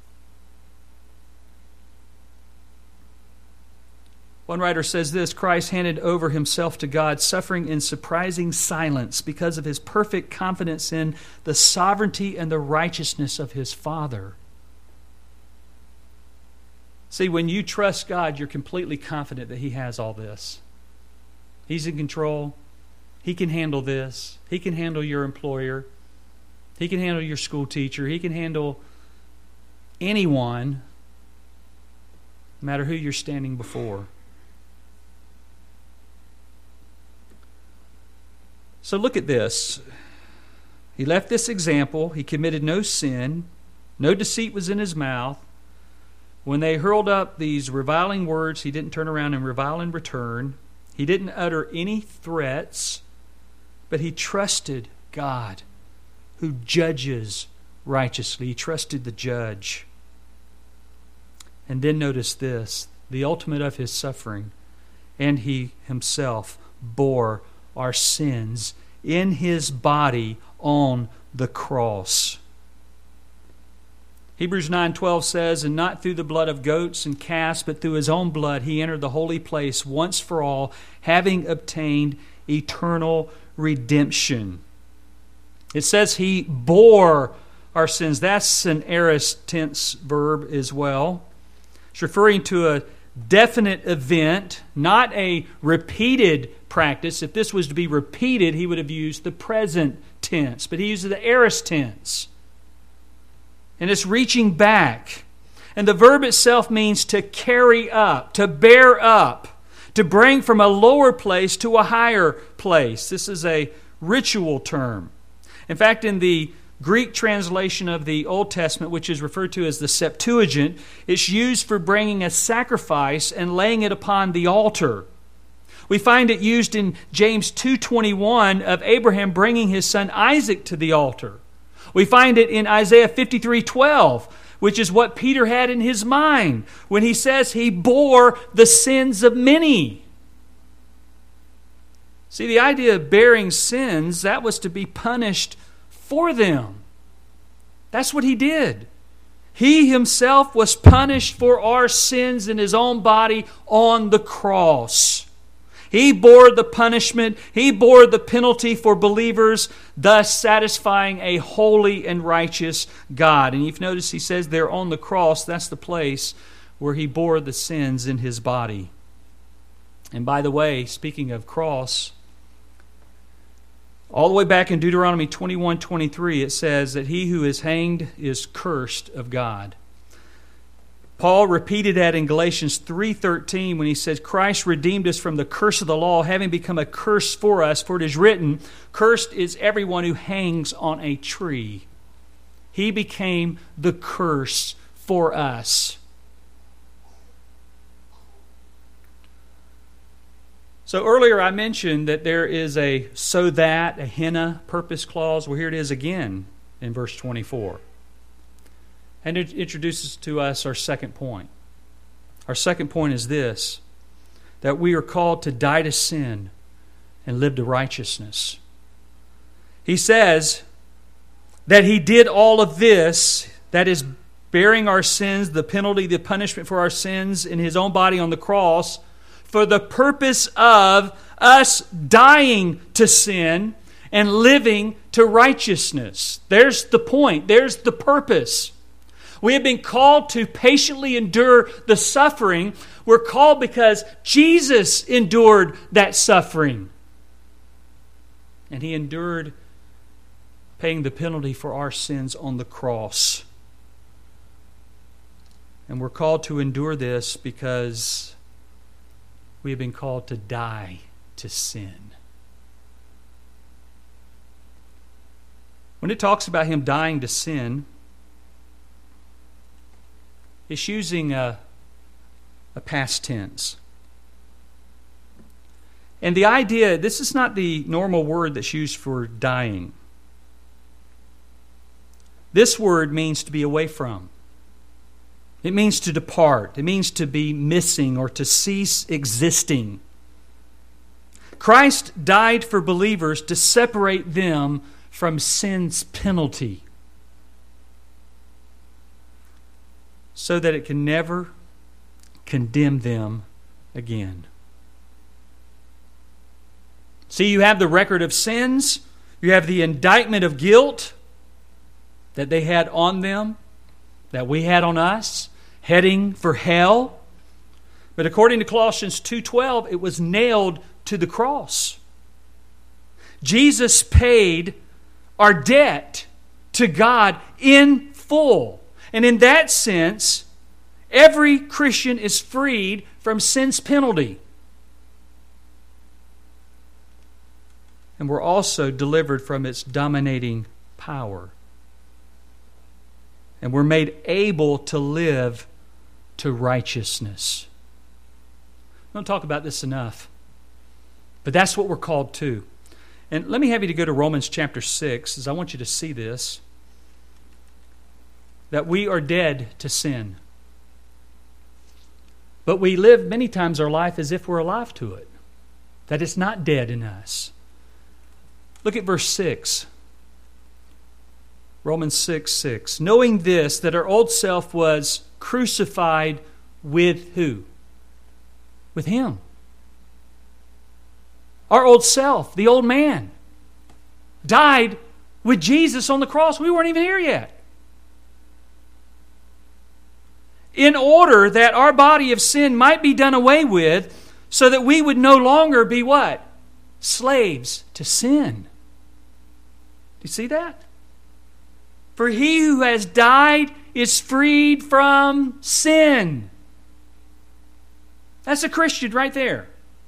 One writer says this: Christ handed over himself to God, suffering in surprising silence because of his perfect confidence in the sovereignty and the righteousness of his Father. See, when you trust God, you're completely confident that He has all this. He's in control. He can handle this. He can handle your employer. He can handle your school teacher. He can handle anyone, no matter who you're standing before. So look at this. He left this example. He committed no sin. No deceit was in his mouth. When they hurled up these reviling words, he didn't turn around and revile in return. He didn't utter any threats, but he trusted God, who judges righteously. He trusted the judge. And then notice this, the ultimate of his suffering. And he himself bore our sins in his body on the cross. Hebrews nine twelve says, and not through the blood of goats and calves, but through his own blood he entered the holy place once for all, having obtained eternal redemption. It says he bore our sins. That's an aorist tense verb as well. It's referring to a definite event, not a repeated practice. If this was to be repeated, he would have used the present tense, but he uses the aorist tense. And it's reaching back. And the verb itself means to carry up, to bear up, to bring from a lower place to a higher place. This is a ritual term. In fact, in the Greek translation of the Old Testament, which is referred to as the Septuagint, it's used for bringing a sacrifice and laying it upon the altar. We find it used in James two twenty-one of Abraham bringing his son Isaac to the altar. We find it in Isaiah fifty-three twelve, which is what Peter had in his mind when he says he bore the sins of many. See, the idea of bearing sins, that was to be punished for them. That's what he did. He himself was punished for our sins in his own body on the cross. He bore the punishment. He bore the penalty for believers, thus satisfying a holy and righteous God. And you've noticed he says there on the cross, that's the place where he bore the sins in his body. And by the way, speaking of cross, all the way back in Deuteronomy twenty-one twenty-three, it says that he who is hanged is cursed of God. Paul repeated that in Galatians three thirteen when he said, Christ redeemed us from the curse of the law, having become a curse for us, for it is written, cursed is everyone who hangs on a tree. He became the curse for us. So earlier I mentioned that there is a so that, a henna purpose clause. Well, here it is again in verse twenty-four. And it introduces to us our second point. Our second point is this, that we are called to die to sin and live to righteousness. He says that He did all of this, that is, bearing our sins, the penalty, the punishment for our sins in His own body on the cross, for the purpose of us dying to sin and living to righteousness. There's the point. There's the purpose. We have been called to patiently endure the suffering. We're called because Jesus endured that suffering. And He endured paying the penalty for our sins on the cross. And we're called to endure this because we have been called to die to sin. When it talks about Him dying to sin, it's using a, a past tense. And the idea, this is not the normal word that's used for dying. This word means to be away from. It means to depart. It means to be missing or to cease existing. Christ died for believers to separate them from sin's penalty, so that it can never condemn them again. See, you have the record of sins. You have the indictment of guilt that they had on them, that we had on us, heading for hell. But according to Colossians two twelve, it was nailed to the cross. Jesus paid our debt to God in full. And in that sense, every Christian is freed from sin's penalty. And we're also delivered from its dominating power. And we're made able to live to righteousness. I don't talk about this enough, but that's what we're called to. And let me have you to go to Romans chapter six, as I want you to see this. That we are dead to sin. But we live many times our life as if we're alive to it. That it's not dead in us. Look at verse six. Romans six, six. Knowing this, that our old self was crucified with who? With Him. Our old self, the old man, died with Jesus on the cross. We weren't even here yet. In order that our body of sin might be done away with, so that we would no longer be what? Slaves to sin. Do you see that? For he who has died is freed from sin. That's a Christian right there.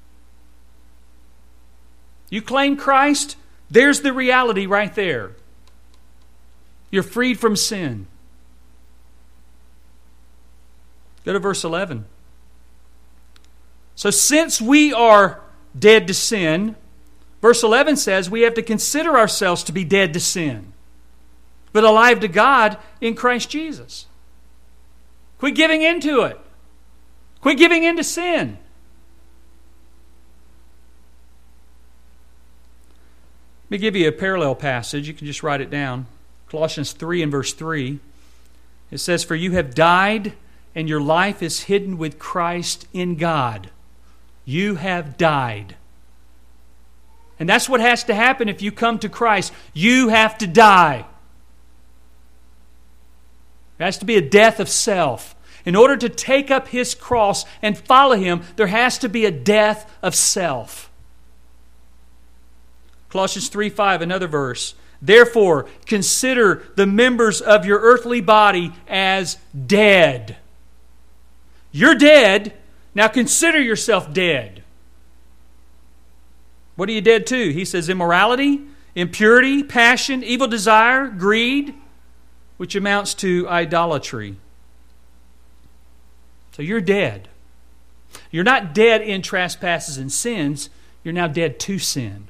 You claim Christ, there's the reality right there. You're freed from sin. Go to verse eleven. So since we are dead to sin, verse eleven says we have to consider ourselves to be dead to sin, but alive to God in Christ Jesus. Quit giving in to it. Quit giving in to sin. Let me give you a parallel passage. You can just write it down. Colossians three and verse three. It says, "For you have died, and your life is hidden with Christ in God." You have died. And that's what has to happen if you come to Christ. You have to die. There has to be a death of self. In order to take up His cross and follow Him, there has to be a death of self. Colossians three five, another verse. "Therefore, consider the members of your earthly body as dead." You're dead. Now consider yourself dead. What are you dead to? He says immorality, impurity, passion, evil desire, greed, which amounts to idolatry. So you're dead. You're not dead in trespasses and sins. You're now dead to sin.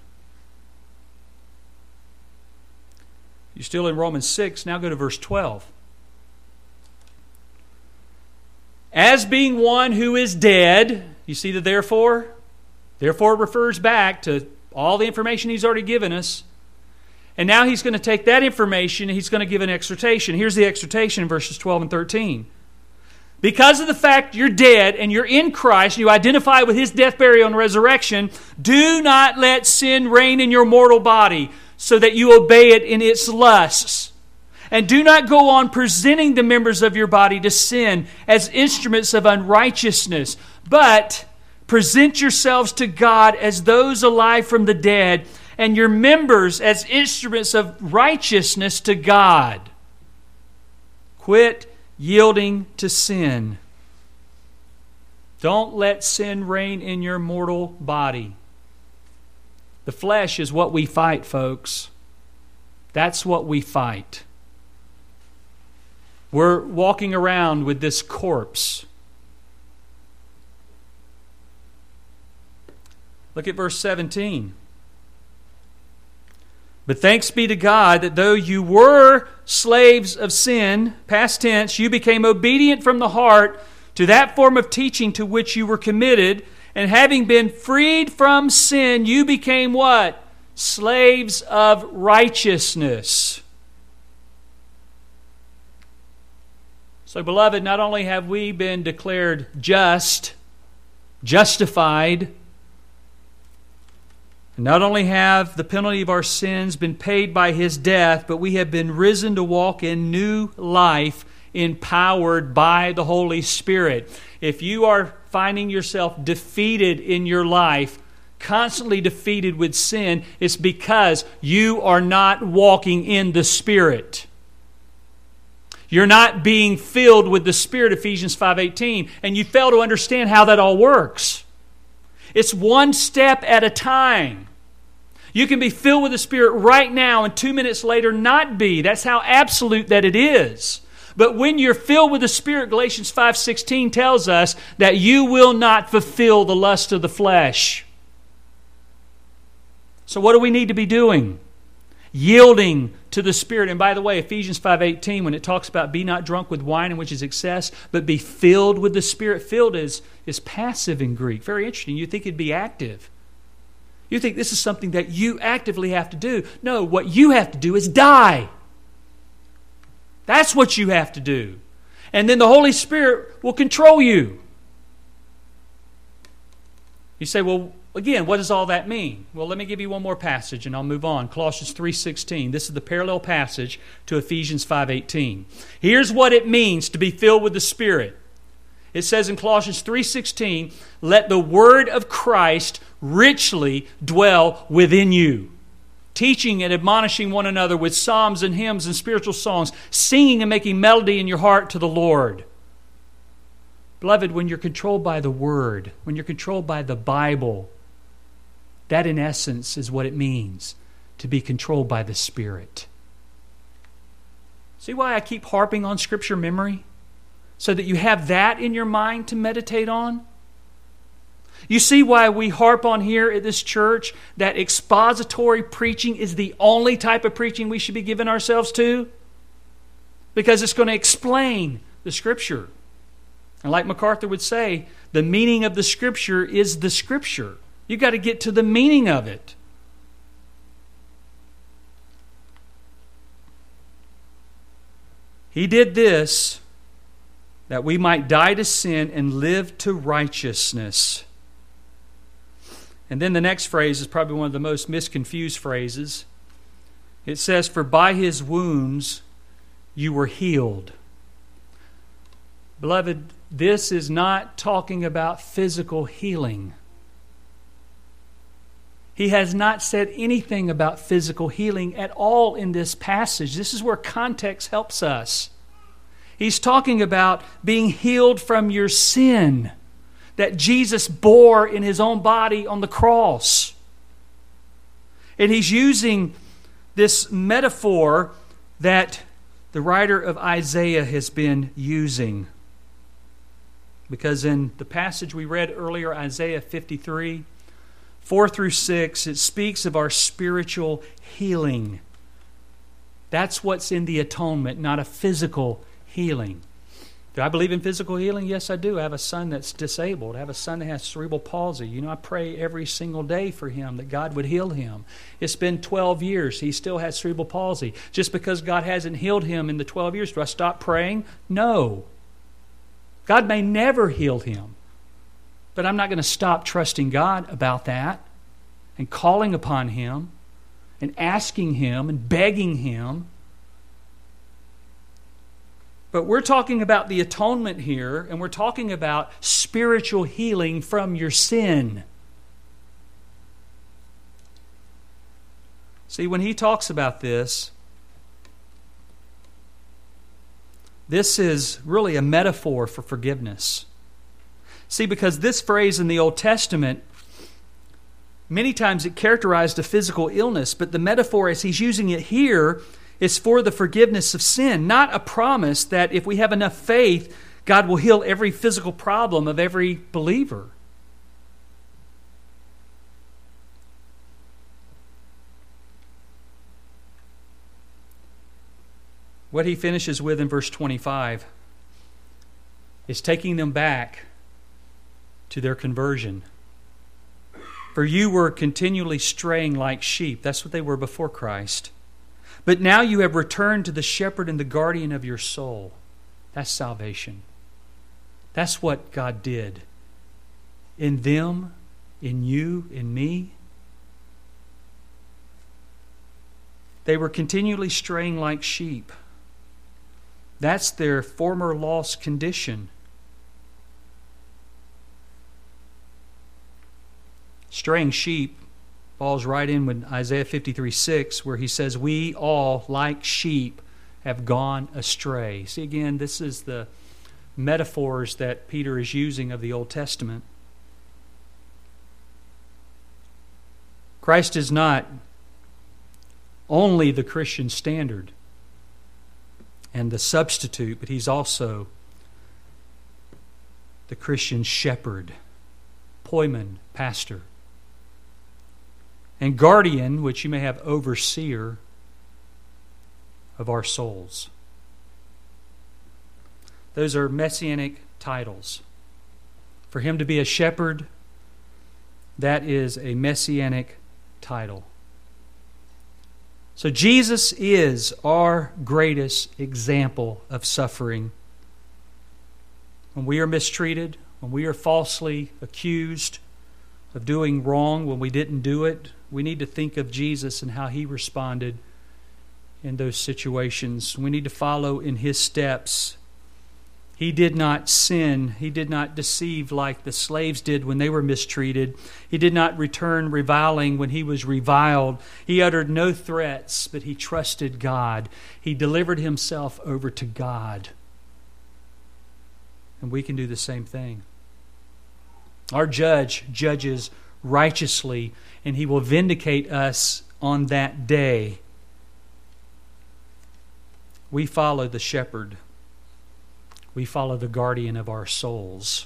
You're still in Romans six. Now go to verse twelve. As being one who is dead, you see the therefore? Therefore refers back to all the information he's already given us. And now he's going to take that information and he's going to give an exhortation. Here's the exhortation in verses twelve and thirteen. Because of the fact you're dead and you're in Christ, you identify with His death, burial, and resurrection, do not let sin reign in your mortal body so that you obey it in its lusts. And do not go on presenting the members of your body to sin as instruments of unrighteousness, but present yourselves to God as those alive from the dead, and your members as instruments of righteousness to God. Quit yielding to sin. Don't let sin reign in your mortal body. The flesh is what we fight, folks. That's what we fight. We're walking around with this corpse. Look at verse seventeen. But thanks be to God that though you were slaves of sin, past tense, you became obedient from the heart to that form of teaching to which you were committed, and having been freed from sin, you became what? Slaves of righteousness. So, beloved, not only have we been declared just, justified, and not only have the penalty of our sins been paid by His death, but we have been risen to walk in new life, empowered by the Holy Spirit. If you are finding yourself defeated in your life, constantly defeated with sin, it's because you are not walking in the Spirit. You're not being filled with the Spirit, Ephesians five eighteen, and you fail to understand how that all works. It's one step at a time. You can be filled with the Spirit right now and two minutes later not be. That's how absolute that it is. But when you're filled with the Spirit, Galatians five sixteen tells us that you will not fulfill the lust of the flesh. So what do we need to be doing? Yielding to the Spirit. And by the way, Ephesians five eighteen, when it talks about be not drunk with wine, in which is excess, but be filled with the Spirit. Filled is, is passive in Greek. Very interesting. You think it'd be active. You think this is something that you actively have to do. No, what you have to do is die. That's what you have to do. And then the Holy Spirit will control you. You say, well, again, what does all that mean? Well, let me give you one more passage and I'll move on. Colossians three sixteen. This is the parallel passage to Ephesians five eighteen. Here's what it means to be filled with the Spirit. It says in Colossians three sixteen, let the word of Christ richly dwell within you, teaching and admonishing one another with psalms and hymns and spiritual songs, singing and making melody in your heart to the Lord. Beloved, when you're controlled by the Word, when you're controlled by the Bible, that in essence is what it means to be controlled by the Spirit. See why I keep harping on Scripture memory? So that you have that in your mind to meditate on? You see why we harp on here at this church that expository preaching is the only type of preaching we should be giving ourselves to? Because it's going to explain the Scripture. And like MacArthur would say, the meaning of the Scripture is the Scripture. You've got to get to the meaning of it. He did this that we might die to sin and live to righteousness. And then the next phrase is probably one of the most misconfused phrases. It says, for by His wounds you were healed. Beloved, this is not talking about physical healing. He has not said anything about physical healing at all in this passage. This is where context helps us. He's talking about being healed from your sin that Jesus bore in His own body on the cross. And He's using this metaphor that the writer of Isaiah has been using. Because in the passage we read earlier, Isaiah fifty-three, four through six, it speaks of our spiritual healing. That's what's in the atonement, not a physical healing. Do I believe in physical healing? Yes, I do. I have a son that's disabled. I have a son that has cerebral palsy. You know, I pray every single day for him that God would heal him. It's been twelve years. He still has cerebral palsy. Just because God hasn't healed him in the twelve years, do I stop praying? No. God may never heal him. But I'm not going to stop trusting God about that and calling upon Him and asking Him and begging Him. But we're talking about the atonement here, and we're talking about spiritual healing from your sin. See, when he talks about this, this is really a metaphor for forgiveness. See, because this phrase in the Old Testament, many times it characterized a physical illness, but the metaphor as he's using it here is for the forgiveness of sin, not a promise that if we have enough faith, God will heal every physical problem of every believer. What he finishes with in verse twenty-five is taking them back to their conversion. For you were continually straying like sheep. That's what they were before Christ. But now you have returned to the shepherd and the guardian of your soul. That's salvation. That's what God did. In them, in you, in me. They were continually straying like sheep. That's their former lost condition. Straying sheep falls right in with Isaiah fifty-three six, where he says, we all, like sheep, have gone astray. See, again, this is the metaphors that Peter is using of the Old Testament. Christ is not only the Christian standard and the substitute, but He's also the Christian shepherd, poimen, pastor, and guardian, which you may have overseer, of our souls. Those are messianic titles. For Him to be a shepherd, that is a messianic title. So Jesus is our greatest example of suffering. When we are mistreated, when we are falsely accused of doing wrong when we didn't do it, we need to think of Jesus and how He responded in those situations. We need to follow in His steps. He did not sin. He did not deceive like the slaves did when they were mistreated. He did not return reviling when He was reviled. He uttered no threats, but He trusted God. He delivered Himself over to God. And we can do the same thing. Our judge judges righteously, and He will vindicate us on that day. We follow the shepherd. We follow the guardian of our souls.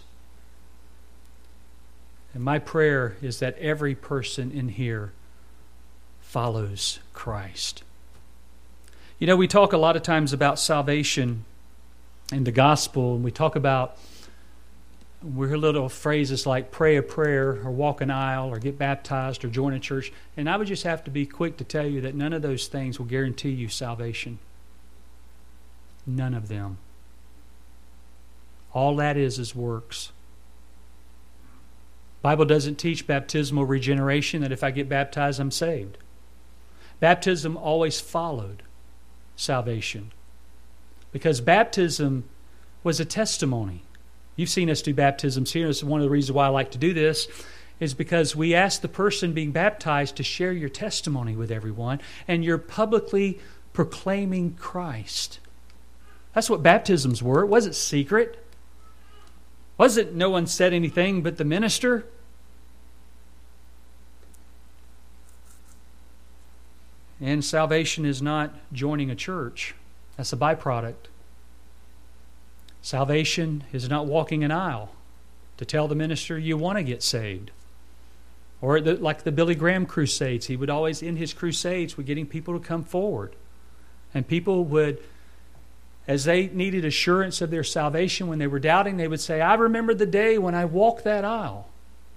And my prayer is that every person in here follows Christ. You know, we talk a lot of times about salvation and the gospel, and we talk about, we hear little phrases like pray a prayer or walk an aisle or get baptized or join a church. And I would just have to be quick to tell you that none of those things will guarantee you salvation. None of them. All that is is works. The Bible doesn't teach baptismal regeneration, that if I get baptized, I'm saved. Baptism always followed salvation, because baptism was a testimony. You've seen us do baptisms here. This is one of the reasons why I like to do this, is because we ask the person being baptized to share your testimony with everyone, and you're publicly proclaiming Christ. That's what baptisms were. It wasn't secret. Wasn't no one said anything but the minister? And salvation is not joining a church. That's a byproduct. Salvation is not walking an aisle to tell the minister you want to get saved. Or the, like the Billy Graham crusades, he would always end his crusades with getting people to come forward. And people would, as they needed assurance of their salvation, when they were doubting, they would say, I remember the day when I walked that aisle.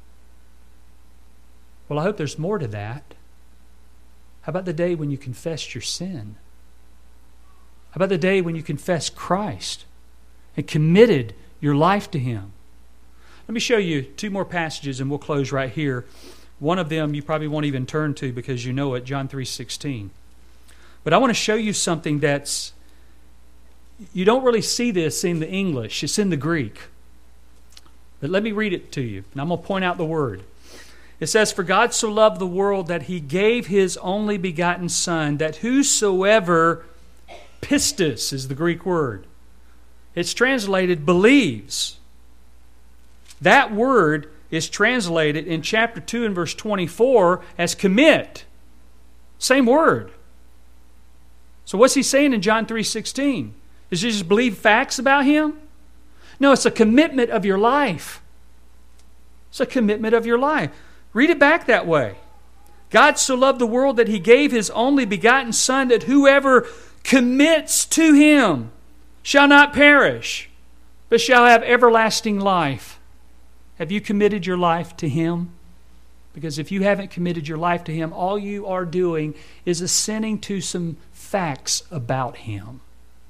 Well, I hope there's more to that. How about the day when you confessed your sin? How about the day when you confessed Christ and committed your life to Him? Let me show you two more passages and we'll close right here. One of them you probably won't even turn to because you know it, John three sixteen. But I want to show you something that's, you don't really see this in the English. It's in the Greek. But let me read it to you, and I'm going to point out the word. It says, For God so loved the world that He gave His only begotten Son, that whosoever, pistis is the Greek word. It's translated believes. That word is translated in chapter two and verse twenty-four as commit. Same word. So what's he saying in John three sixteen? Is you just believe facts about Him? No, it's a commitment of your life. It's a commitment of your life. Read it back that way. God so loved the world that He gave His only begotten Son, that whoever commits to Him shall not perish, but shall have everlasting life. Have you committed your life to Him? Because if you haven't committed your life to Him, all you are doing is assenting to some facts about Him.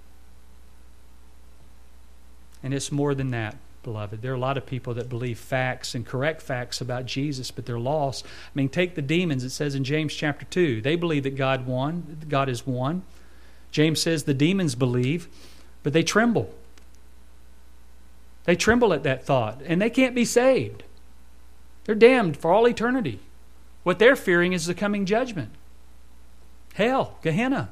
And it's more than that, beloved. There are a lot of people that believe facts and correct facts about Jesus, but they're lost. I mean, take the demons. It says in James chapter two, they believe that God won, God is one. James says the demons believe, but they tremble. They tremble at that thought, and they can't be saved. They're damned for all eternity. What they're fearing is the coming judgment. Hell, Gehenna.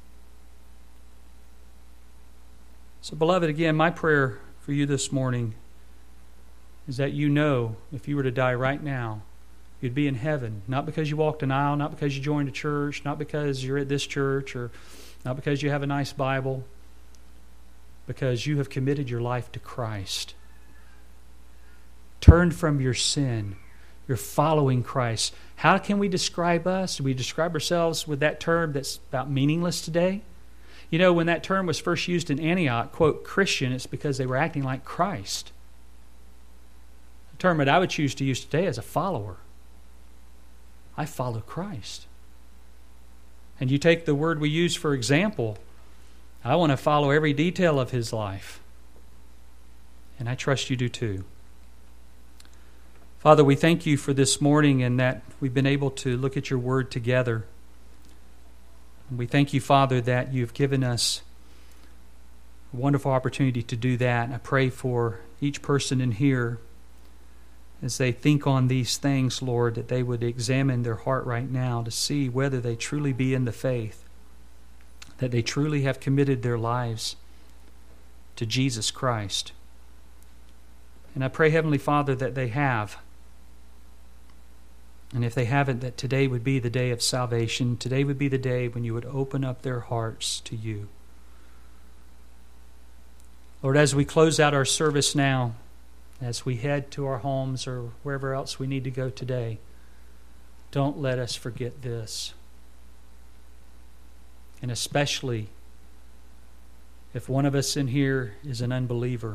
So, beloved, again, my prayer for you this morning is that you know if you were to die right now, you'd be in heaven. Not because you walked an aisle, not because you joined a church, not because you're at this church, or not because you have a nice Bible, because you have committed your life to Christ. Turned from your sin. You're following Christ. How can we describe us? Do we describe ourselves with that term that's about meaningless today? You know, when that term was first used in Antioch, quote, Christian, it's because they were acting like Christ. The term that I would choose to use today is a follower. I follow Christ. And you take the word we use for example, I want to follow every detail of His life. And I trust you do too. Father, we thank You for this morning and that we've been able to look at Your word together. And we thank You, Father, that You've given us a wonderful opportunity to do that. And I pray for each person in here as they think on these things, Lord, that they would examine their heart right now to see whether they truly be in the faith, that they truly have committed their lives to Jesus Christ. And I pray, Heavenly Father, that they have. And if they haven't, that today would be the day of salvation. Today would be the day when You would open up their hearts to You. Lord, as we close out our service now, as we head to our homes or wherever else we need to go today, don't let us forget this. And especially if one of us in here is an unbeliever,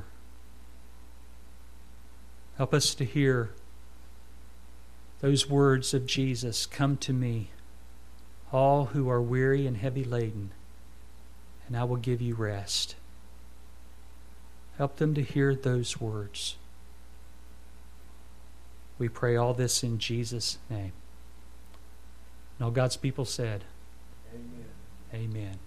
help us to hear those words of Jesus, come to Me, all who are weary and heavy laden, and I will give you rest. Help them to hear those words. We pray all this in Jesus' name. And all God's people said, Amen. Amen.